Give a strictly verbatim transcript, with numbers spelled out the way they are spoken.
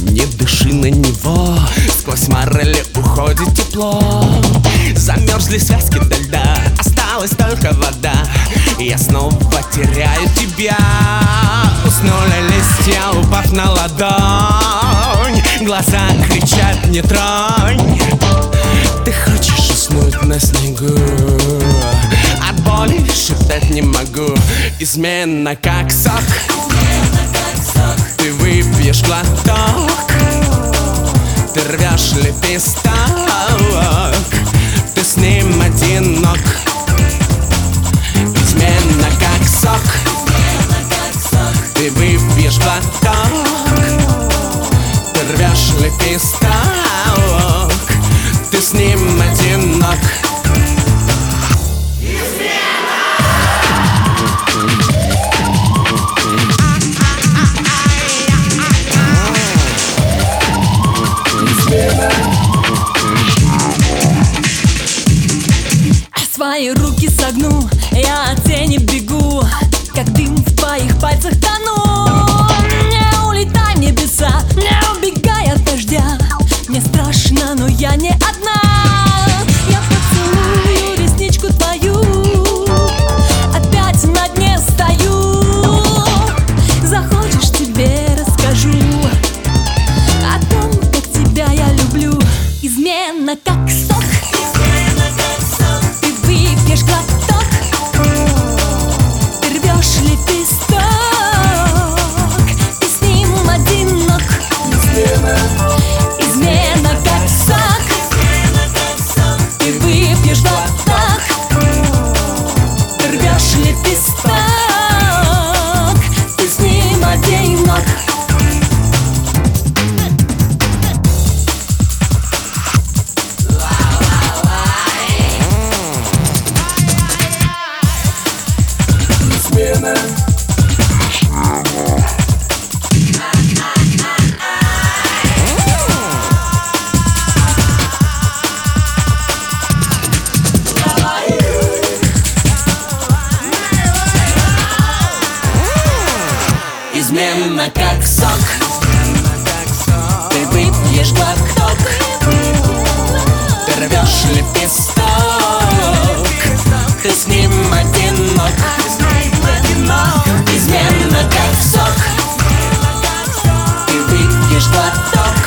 Не дыши на него, сквозь морали уходит тепло. Замерзли связки до льда, осталась только вода. Я снова теряю тебя. Уснули листья, упав на ладонь. Глаза кричат: не тронь. Ты хочешь уснуть на снегу, от боли шептать не могу. Измена как сок, ты выпьешь глоток, ты рвешь лепесток, ты с ним одинок. Измена как сок, ты выпьешь глоток, ты рвешь лепесток, ты с ним одинок. Свои руки согну, я от тени бегу, как дым в твоих пальцах тону. Не улетай в небеса, не убегай от дождя. Мне страшно, но я не одна. Я поцелую ресничку твою, опять на дне стою. Захочешь, тебе расскажу о том, как тебя я люблю. Измена как сок, ты выпьешь глоток, ты рвешь лепесток, ты с ним одинок. Измена как сок, ты выпьешь глоток, ты рвешь лепесток, ты с ним одинок. Измена как сок, ты выпьешь глоток, ты рвешь лепесток, ты с ним одинок. Измена как сок, ты выпьешь глоток,